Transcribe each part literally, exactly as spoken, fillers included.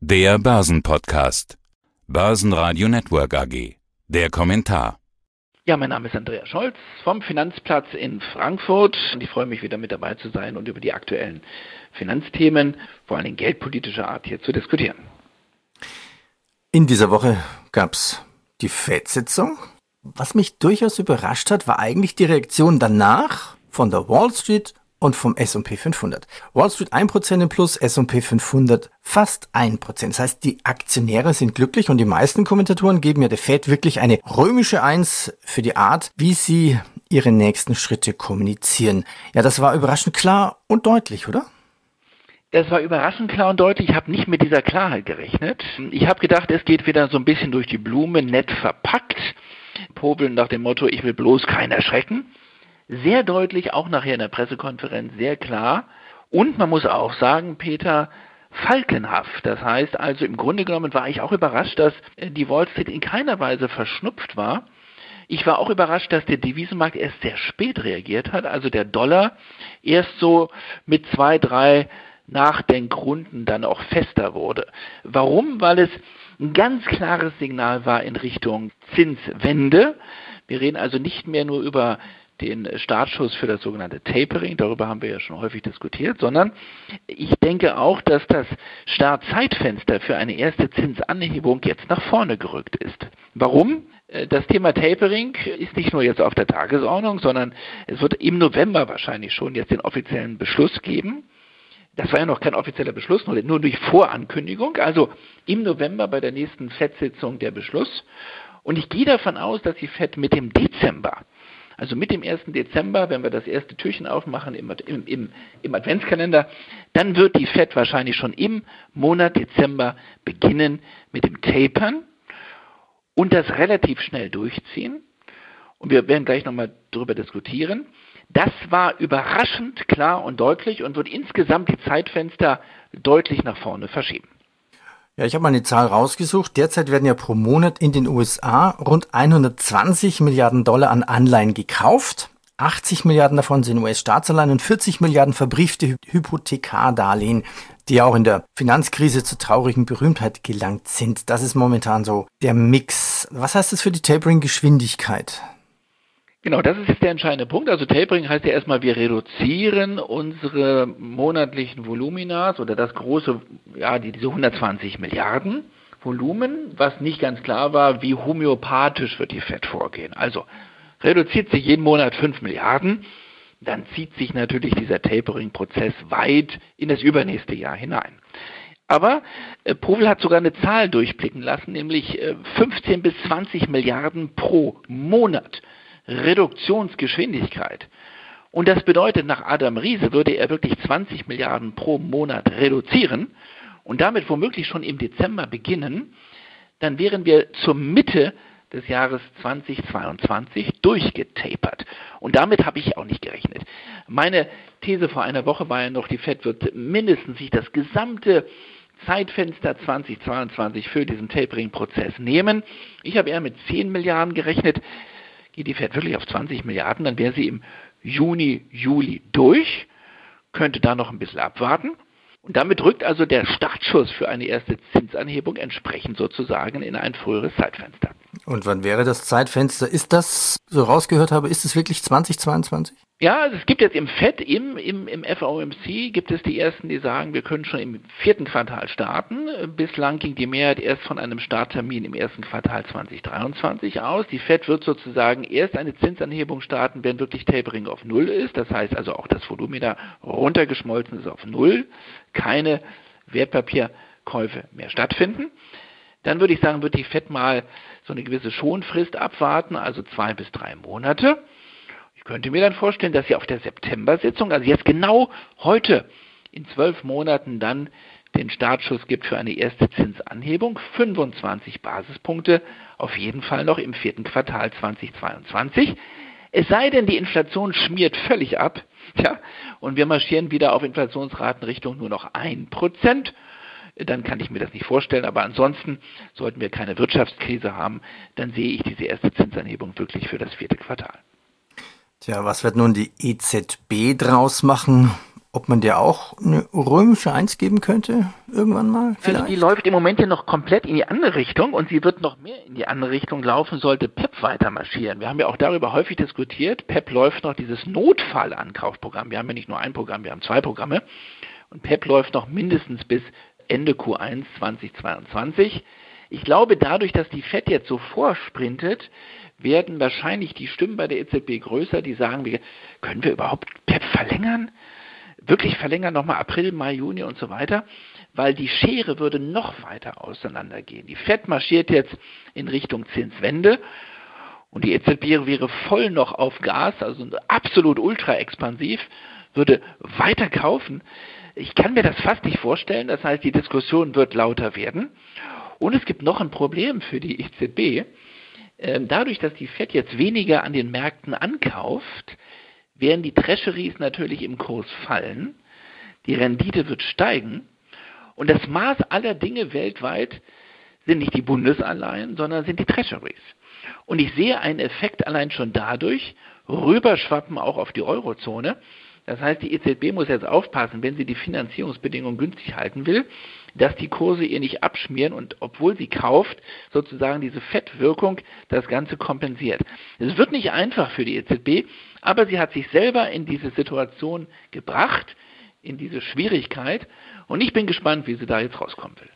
Der Börsenpodcast. Börsenradio Network A G. Der Kommentar. Ja, mein Name ist Andreas Scholz vom Finanzplatz in Frankfurt und ich freue mich wieder mit dabei zu sein und über die aktuellen Finanzthemen, vor allem geldpolitischer Art, hier zu diskutieren. In dieser Woche gab es die Fed-Sitzung. Was mich durchaus überrascht hat, war eigentlich die Reaktion danach von der Wall Street und vom S und P fünfhundert. Wall Street ein Prozent im Plus, S und P fünfhundert fast ein Prozent. Das heißt, die Aktionäre sind glücklich und die meisten Kommentatoren geben ja der Fed wirklich eine römische Eins für die Art, wie sie ihre nächsten Schritte kommunizieren. Ja, das war überraschend klar und deutlich, oder? Das war überraschend klar und deutlich. Ich habe nicht mit dieser Klarheit gerechnet. Ich habe gedacht, es geht wieder so ein bisschen durch die Blume, nett verpackt. Popeln nach dem Motto, ich will bloß keinen erschrecken. Sehr deutlich, auch nachher in der Pressekonferenz, sehr klar. Und man muss auch sagen, Peter, falkenhaft. Das heißt also, im Grunde genommen war ich auch überrascht, dass die Wall Street in keiner Weise verschnupft war. Ich war auch überrascht, dass der Devisenmarkt erst sehr spät reagiert hat. Also der Dollar erst so mit zwei, drei Nachdenkrunden dann auch fester wurde. Warum? Weil es ein ganz klares Signal war in Richtung Zinswende. Wir reden also nicht mehr nur über den Startschuss für das sogenannte Tapering, darüber haben wir ja schon häufig diskutiert, sondern ich denke auch, dass das Startzeitfenster für eine erste Zinsanhebung jetzt nach vorne gerückt ist. Warum? Das Thema Tapering ist nicht nur jetzt auf der Tagesordnung, sondern es wird im November wahrscheinlich schon jetzt den offiziellen Beschluss geben. Das war ja noch kein offizieller Beschluss, nur, nur durch Vorankündigung, also im November bei der nächsten Fed-Sitzung der Beschluss. Und ich gehe davon aus, dass die Fed mit dem Dezember, also mit dem ersten Dezember, wenn wir das erste Türchen aufmachen im, im, im, im Adventskalender, dann wird die Fed wahrscheinlich schon im Monat Dezember beginnen mit dem Tapern und das relativ schnell durchziehen. Und wir werden gleich nochmal darüber diskutieren. Das war überraschend klar und deutlich und wird insgesamt die Zeitfenster deutlich nach vorne verschieben. Ja, ich habe mal eine Zahl rausgesucht. Derzeit werden ja pro Monat in den U S A rund hundertzwanzig Milliarden Dollar an Anleihen gekauft. achtzig Milliarden davon sind U S-Staatsanleihen und vierzig Milliarden verbriefte Hypothekardarlehen, die ja auch in der Finanzkrise zur traurigen Berühmtheit gelangt sind. Das ist momentan so der Mix. Was heißt das für die Tapering-Geschwindigkeit? Genau, das ist jetzt der entscheidende Punkt. Also Tapering heißt ja erstmal, wir reduzieren unsere monatlichen Voluminas oder das große, ja, die, diese hundertzwanzig Milliarden Volumen, was nicht ganz klar war, wie homöopathisch wird die Fed vorgehen. Also reduziert sie jeden Monat fünf Milliarden, dann zieht sich natürlich dieser Tapering-Prozess weit in das übernächste Jahr hinein. Aber äh, Powell hat sogar eine Zahl durchblicken lassen, nämlich äh, fünfzehn bis zwanzig Milliarden pro Monat. Reduktionsgeschwindigkeit. Und das bedeutet, nach Adam Riese würde er wirklich zwanzig Milliarden pro Monat reduzieren und damit womöglich schon im Dezember beginnen, dann wären wir zur Mitte des Jahres zweitausendzweiundzwanzig durchgetapert. Und damit habe ich auch nicht gerechnet. Meine These vor einer Woche war ja noch, die Fed wird mindestens sich das gesamte Zeitfenster zweitausendzweiundzwanzig für diesen Tapering-Prozess nehmen. Ich habe eher mit zehn Milliarden gerechnet. Geht die Fed wirklich auf zwanzig Milliarden, dann wäre sie im Juni, Juli durch, könnte da noch ein bisschen abwarten. Und damit rückt also der Startschuss für eine erste Zinsanhebung entsprechend sozusagen in ein früheres Zeitfenster. Und wann wäre das Zeitfenster? Ist das, so rausgehört habe, ist es wirklich zweitausendzweiundzwanzig? Ja, also es gibt jetzt im Fed, im, im, im F O M C, gibt es die ersten, die sagen, wir können schon im vierten Quartal starten. Bislang ging die Mehrheit erst von einem Starttermin im ersten Quartal zweitausenddreiundzwanzig aus. Die Fed wird sozusagen erst eine Zinsanhebung starten, wenn wirklich Tapering auf Null ist. Das heißt also auch das Volumina runtergeschmolzen ist auf Null. Keine Wertpapierkäufe mehr stattfinden. Dann würde ich sagen, wird die Fed mal so eine gewisse Schonfrist abwarten, also zwei bis drei Monate. Ich könnte mir dann vorstellen, dass sie auf der September-Sitzung, also jetzt genau heute, in zwölf Monaten dann den Startschuss gibt für eine erste Zinsanhebung, fünfundzwanzig Basispunkte, auf jeden Fall noch im vierten Quartal zweitausendzweiundzwanzig. Es sei denn, die Inflation schmiert völlig ab, ja, und wir marschieren wieder auf Inflationsraten Richtung nur noch ein Prozent. Dann kann ich mir das nicht vorstellen, aber ansonsten sollten wir keine Wirtschaftskrise haben, dann sehe ich diese erste Zinsanhebung wirklich für das vierte Quartal. Tja, was wird nun die E Z B draus machen? ob man der auch eine römische Eins geben könnte, irgendwann mal vielleicht? Also die läuft im Moment ja noch komplett in die andere Richtung und sie wird noch mehr in die andere Richtung laufen, sollte P E P weiter marschieren. Wir haben ja auch darüber häufig diskutiert. P E P läuft noch dieses Notfallankaufprogramm. Wir haben ja nicht nur ein Programm, wir haben zwei Programme. Und P E P läuft noch mindestens bis Ende Q eins zweitausendzweiundzwanzig. Ich glaube, dadurch, dass die Fed jetzt so vorsprintet, werden wahrscheinlich die Stimmen bei der E Z B größer, die sagen, wir, können wir überhaupt P E P verlängern? Wirklich verlängern, nochmal April, Mai, Juni und so weiter, weil die Schere würde noch weiter auseinandergehen. Die Fed marschiert jetzt in Richtung Zinswende und die E Z B wäre voll noch auf Gas, also absolut ultra expansiv, würde weiter kaufen. Ich kann mir das fast nicht vorstellen, das heißt, die Diskussion wird lauter werden. Und es gibt noch ein Problem für die E Z B. Dadurch, dass die Fed jetzt weniger an den Märkten ankauft, werden die Treasuries natürlich im Kurs fallen, die Rendite wird steigen und das Maß aller Dinge weltweit sind nicht die Bundesanleihen, sondern sind die Treasuries. Und ich sehe einen Effekt allein schon dadurch, rüberschwappen auch auf die Eurozone. Das heißt, die E Z B muss jetzt aufpassen, wenn sie die Finanzierungsbedingungen günstig halten will, dass die Kurse ihr nicht abschmieren und obwohl sie kauft, sozusagen diese Fettwirkung das Ganze kompensiert. Es wird nicht einfach für die E Z B, aber sie hat sich selber in diese Situation gebracht, in diese Schwierigkeit und ich bin gespannt, wie sie da jetzt rauskommen will.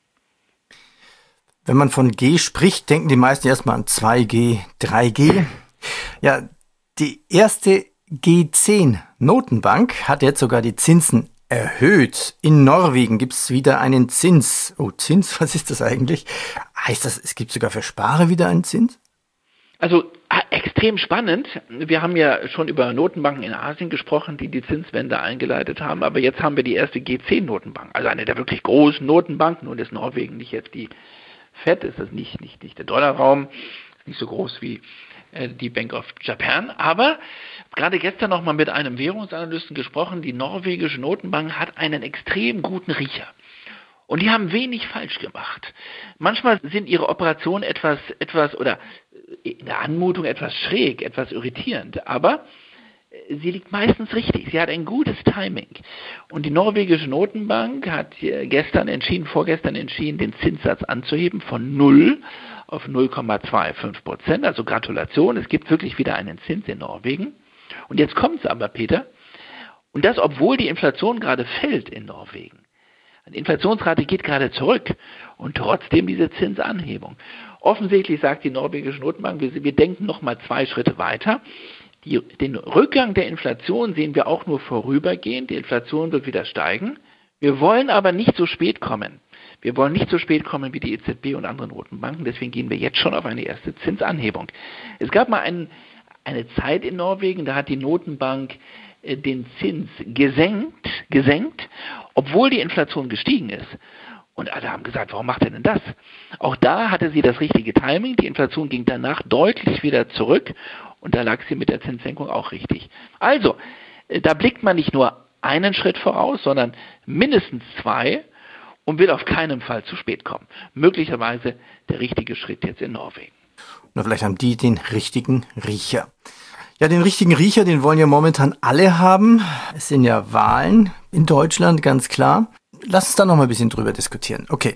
Wenn man von G spricht, denken die meisten erstmal an zwei G, drei G. Ja, die erste G zehn Notenbank hat jetzt sogar die Zinsen erhöht. In Norwegen gibt es wieder einen Zins. Oh, Zins, was ist das eigentlich? Heißt das, es gibt sogar für Sparer wieder einen Zins? Also extrem spannend. Wir haben ja schon über Notenbanken in Asien gesprochen, die die Zinswende eingeleitet haben, aber jetzt haben wir die erste G zehn Notenbank, also eine der wirklich großen Notenbanken. Nun ist Norwegen nicht jetzt die Fed, ist das nicht, nicht, nicht der Dollarraum, ist nicht so groß wie die Bank of Japan, aber gerade gestern noch mal mit einem Währungsanalysten gesprochen, die norwegische Notenbank hat einen extrem guten Riecher. Und die haben wenig falsch gemacht. Manchmal sind ihre Operationen etwas, etwas oder in der Anmutung etwas schräg, etwas irritierend, aber sie liegt meistens richtig. Sie hat ein gutes Timing. Und die norwegische Notenbank hat gestern entschieden, vorgestern entschieden, den Zinssatz anzuheben von null auf null Komma fünfundzwanzig Prozent. Also Gratulation, es gibt wirklich wieder einen Zins in Norwegen. Und jetzt kommt es aber, Peter, und das, obwohl die Inflation gerade fällt in Norwegen. Die Inflationsrate geht gerade zurück und trotzdem diese Zinsanhebung. Offensichtlich sagt die norwegische Notenbank, wir, wir denken noch mal zwei Schritte weiter. Die, den Rückgang der Inflation sehen wir auch nur vorübergehend. Die Inflation wird wieder steigen. Wir wollen aber nicht so spät kommen. Wir wollen nicht so spät kommen wie die E Z B und andere Notenbanken. Deswegen gehen wir jetzt schon auf eine erste Zinsanhebung. Es gab mal einen, eine Zeit in Norwegen, da hat die Notenbank äh, den Zins gesenkt, gesenkt, obwohl die Inflation gestiegen ist. Und alle haben gesagt, warum macht er denn das? Auch da hatte sie das richtige Timing. Die Inflation ging danach deutlich wieder zurück. Und da lag sie mit der Zinssenkung auch richtig. Also, da blickt man nicht nur einen Schritt voraus, sondern mindestens zwei und will auf keinen Fall zu spät kommen. Möglicherweise der richtige Schritt jetzt in Norwegen. Oder vielleicht haben die den richtigen Riecher. Ja, den richtigen Riecher, den wollen ja momentan alle haben. Es sind ja Wahlen in Deutschland, ganz klar. Lass uns da noch mal ein bisschen drüber diskutieren. Okay,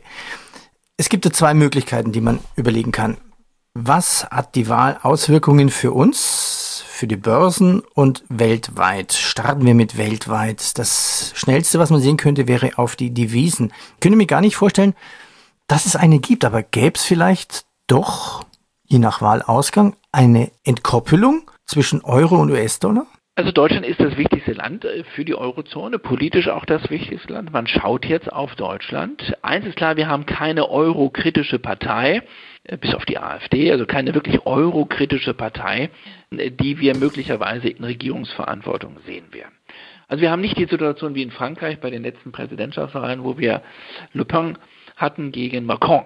es gibt ja zwei Möglichkeiten, die man überlegen kann. Was hat die Wahl Auswirkungen für uns, für die Börsen und weltweit? Starten wir mit weltweit. Das Schnellste, was man sehen könnte, wäre auf die Devisen. Ich könnte mir gar nicht vorstellen, dass es eine gibt, aber gäbe es vielleicht doch, je nach Wahlausgang, eine Entkoppelung zwischen Euro und U S-Dollar? Also Deutschland ist das wichtigste Land für die Eurozone, politisch auch das wichtigste Land. Man schaut jetzt auf Deutschland. Eins ist klar, wir haben keine eurokritische Partei, bis auf die AfD, also keine wirklich eurokritische Partei, die wir möglicherweise in Regierungsverantwortung sehen werden. Also wir haben nicht die Situation wie in Frankreich bei den letzten Präsidentschaftswahlen, wo wir Le Pen hatten gegen Macron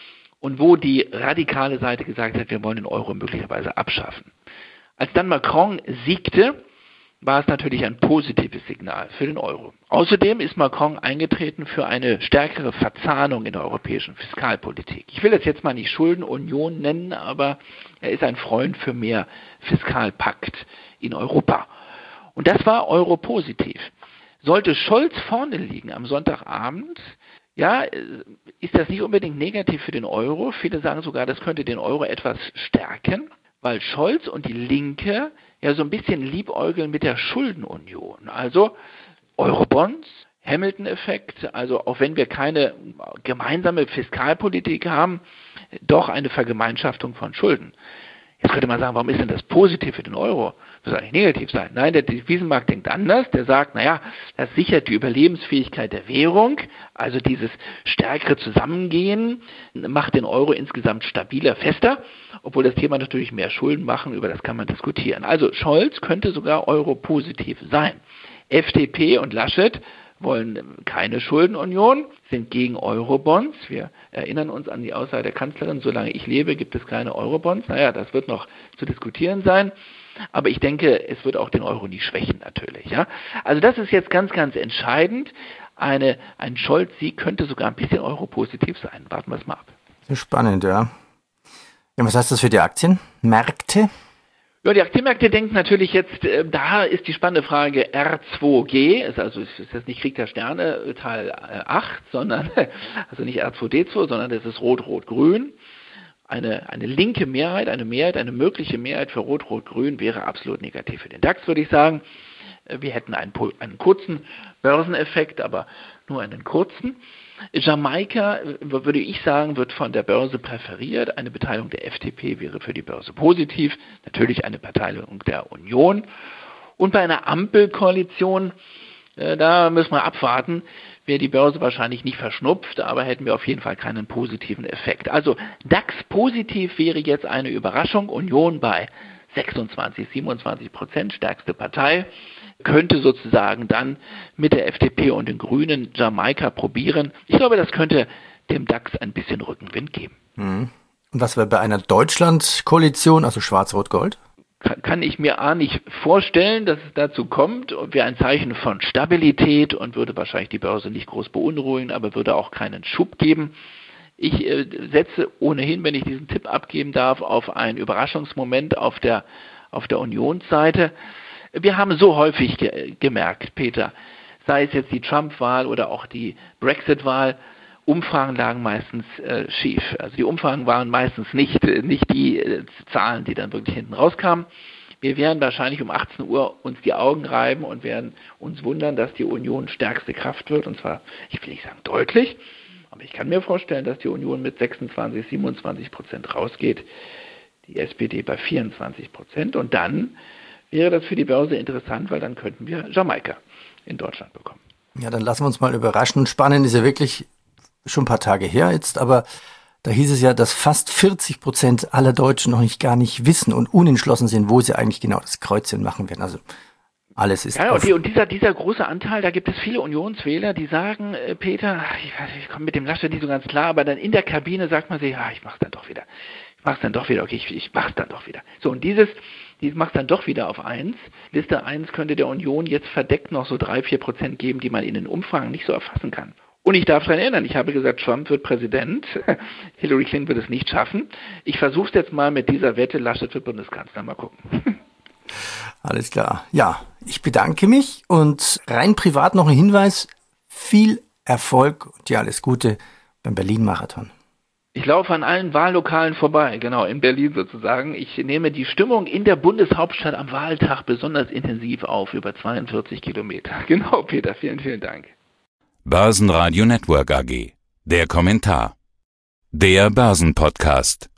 und wo die radikale Seite gesagt hat, wir wollen den Euro möglicherweise abschaffen. Als dann Macron siegte, war es natürlich ein positives Signal für den Euro. Außerdem ist Macron eingetreten für eine stärkere Verzahnung in der europäischen Fiskalpolitik. Ich will das jetzt mal nicht Schuldenunion nennen, aber er ist ein Freund für mehr Fiskalpakt in Europa. Und das war europositiv. Sollte Scholz vorne liegen am Sonntagabend, ja, ist das nicht unbedingt negativ für den Euro. Viele sagen sogar, das könnte den Euro etwas stärken, weil Scholz und die Linke ja so ein bisschen liebäugeln mit der Schuldenunion. Also Eurobonds, Hamilton-Effekt, also auch wenn wir keine gemeinsame Fiskalpolitik haben, doch eine Vergemeinschaftung von Schulden. Jetzt könnte man sagen, warum ist denn das positiv für den Euro? Das soll nicht negativ sein. Nein, der Devisenmarkt denkt anders. Der sagt, naja, das sichert die Überlebensfähigkeit der Währung, also dieses stärkere Zusammengehen macht den Euro insgesamt stabiler, fester, obwohl das Thema natürlich mehr Schulden machen, über das kann man diskutieren. Also Scholz könnte sogar Euro-positiv sein. F D P und Laschet wollen keine Schuldenunion, sind gegen Eurobonds. Wir erinnern uns an die Aussage der Kanzlerin, solange ich lebe, gibt es keine Eurobonds. Naja, das wird noch zu diskutieren sein. Aber ich denke, es wird auch den Euro nie schwächen natürlich. Ja? Also das ist jetzt ganz, ganz entscheidend. Eine, ein Scholz-Sieg könnte sogar ein bisschen Euro-positiv sein. Warten wir es mal ab. Sehr spannend, ja. Ja, was heißt das für die Aktienmärkte? Ja, die Aktienmärkte denken natürlich jetzt, äh, da ist die spannende Frage R zwei G, ist also ist jetzt nicht Krieg der Sterne Teil äh, acht, sondern also nicht R zwei D zwei, sondern das ist Rot-Rot-Grün. Eine, eine linke Mehrheit, eine Mehrheit, eine mögliche Mehrheit für Rot-Rot-Grün wäre absolut negativ für den DAX, würde ich sagen. Wir hätten einen, einen kurzen Börseneffekt, aber nur einen kurzen. Jamaika, würde ich sagen, wird von der Börse präferiert. Eine Beteiligung der F D P wäre für die Börse positiv. Natürlich eine Beteiligung der Union. Und bei einer Ampelkoalition, äh, da müssen wir abwarten, wäre die Börse wahrscheinlich nicht verschnupft, aber hätten wir auf jeden Fall keinen positiven Effekt. Also DAX positiv wäre jetzt eine Überraschung. Union bei sechsundzwanzig, siebenundzwanzig Prozent, stärkste Partei, könnte sozusagen dann mit der F D P und den Grünen Jamaika probieren. Ich glaube, das könnte dem DAX ein bisschen Rückenwind geben. Mhm. Und was wäre bei einer Deutschland-Koalition, also Schwarz-Rot-Gold? Kann, kann ich mir A nicht vorstellen, dass es dazu kommt und wäre ein Zeichen von Stabilität und würde wahrscheinlich die Börse nicht groß beunruhigen, aber würde auch keinen Schub geben. Ich äh, setze ohnehin, wenn ich diesen Tipp abgeben darf, auf einen Überraschungsmoment auf der, auf der Unionsseite. Wir haben so häufig ge- gemerkt, Peter, sei es jetzt die Trump-Wahl oder auch die Brexit-Wahl, Umfragen lagen meistens äh, schief. Also die Umfragen waren meistens nicht, äh, nicht die äh, Zahlen, die dann wirklich hinten rauskamen. Wir werden wahrscheinlich um achtzehn Uhr uns die Augen reiben und werden uns wundern, dass die Union stärkste Kraft wird. Und zwar, ich will nicht sagen deutlich, aber ich kann mir vorstellen, dass die Union mit sechsundzwanzig, siebenundzwanzig Prozent rausgeht, die S P D bei vierundzwanzig Prozent. Und dann wäre das für die Börse interessant, weil dann könnten wir Jamaika in Deutschland bekommen. Ja, dann lassen wir uns mal überraschen. Spannend ist ja wirklich schon ein paar Tage her jetzt, aber da hieß es ja, dass fast vierzig Prozent aller Deutschen noch nicht gar nicht wissen und unentschlossen sind, wo sie eigentlich genau das Kreuzchen machen werden. Also alles ist... Ja, und, die, und dieser, dieser große Anteil, da gibt es viele Unionswähler, die sagen, äh, Peter, ich, weiß, ich komme mit dem Laschet nicht so ganz klar, aber dann in der Kabine sagt man sich, ja, ich mach's dann doch wieder. Ich mach's dann doch wieder, okay, ich, ich mach's dann doch wieder. So, und dieses, dieses macht's dann doch wieder auf eins. Liste eins könnte der Union jetzt verdeckt noch so drei, vier Prozent geben, die man in den Umfragen nicht so erfassen kann. Und ich darf daran erinnern, ich habe gesagt, Trump wird Präsident, Hillary Clinton wird es nicht schaffen. Ich versuche es jetzt mal mit dieser Wette, Laschet wird Bundeskanzler, mal gucken. Alles klar. Ja, ich bedanke mich und rein privat noch ein Hinweis, viel Erfolg und dir alles Gute beim Berlin-Marathon. Ich laufe an allen Wahllokalen vorbei, genau, in Berlin sozusagen. Ich nehme die Stimmung in der Bundeshauptstadt am Wahltag besonders intensiv auf, über zweiundvierzig Kilometer. Genau, Peter, vielen, vielen Dank. Börsenradio Network A G. Der Kommentar. Der Börsenpodcast.